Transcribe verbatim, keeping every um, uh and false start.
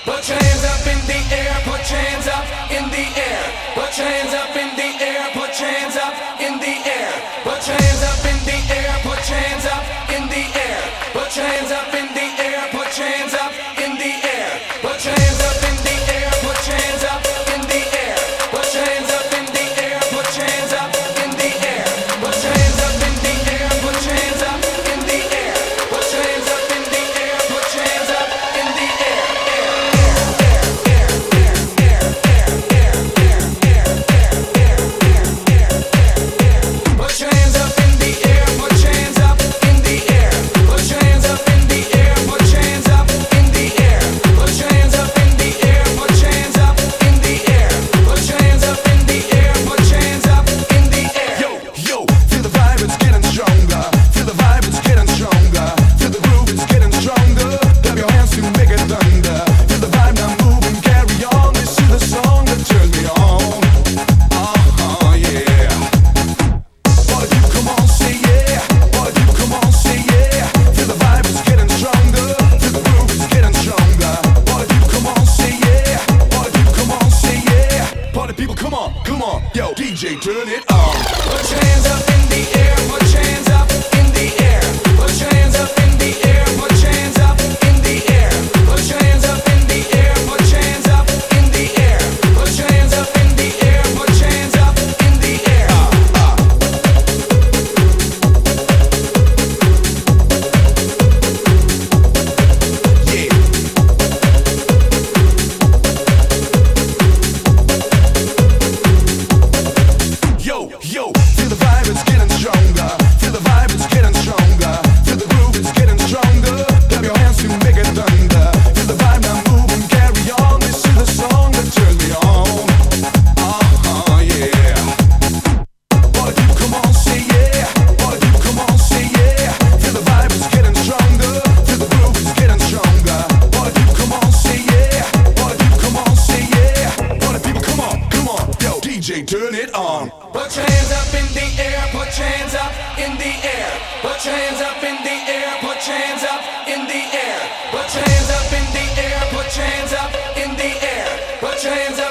Put your hands up in the air, put your hands up in the air. Put your hands up in the air, put your hands up in the air. Put your hands up in the air, put your hands up in the air. Put your hands up in the air, put your hands up in the air. Put your hands up in the air, put your hands up in the air. Put your hands up in the air, put your hands up in the air. Put your hands up in the air, put your hands up in the air. Put your hands up in the air, put your hands up in the air. Put your hands up in the air, put your hands up in the air. Put your hands up in the air, put your hands up in the air. Put your hands up in the air, put your hands up in the air. Put your hands up in the air, put your hands up in the air. Yo, yo, feel the vibe, it's getting stronger. Feel the vibe, it's getting stronger. Feel the groove, it's getting stronger. Clap your hands to make it thunder. Feel the vibe, now move and carry on. This is the song that turns me on. Uh-huh, yeah. Boy, you come on, say yeah. Boy, you come on, say yeah. Feel the vibe, it's getting stronger. Feel the groove, it's getting stronger. Boy, you come on, say yeah. Boy, you come on, say yeah. Party people, come on, come on. Yo, D J, turn it on. Put your hands up in the air, put your hands up in the air. Put your hands up in the air, put your hands up in the air. Put your hands up in the air, put your hands up in the air. Put your hands up in the air, put your hands up in the air. Yeah. Yo, yo, feel the vibe, it's getting stronger. Feel the vibe, it's getting stronger. Feel the groove, it's getting stronger. Clap your hands to make it thunder. Feel the vibe, now move and carry on. This is the song that turns me on. Uh-huh, yeah. Boy, you come on, say yeah. Boy, you come on, say yeah. Feel the vibe, it's getting stronger. Feel the groove, it's getting stronger. Boy, you come on, say yeah. Boy, you come on, say yeah. Boy, the people, come on, come on. Yo, D J, turn it on. Put your hands up in the air, put your hands up in the air. Put your hands up in the air, put your hands up in the air. Put your hands up in the air, put your hands up in the air. Put your hands up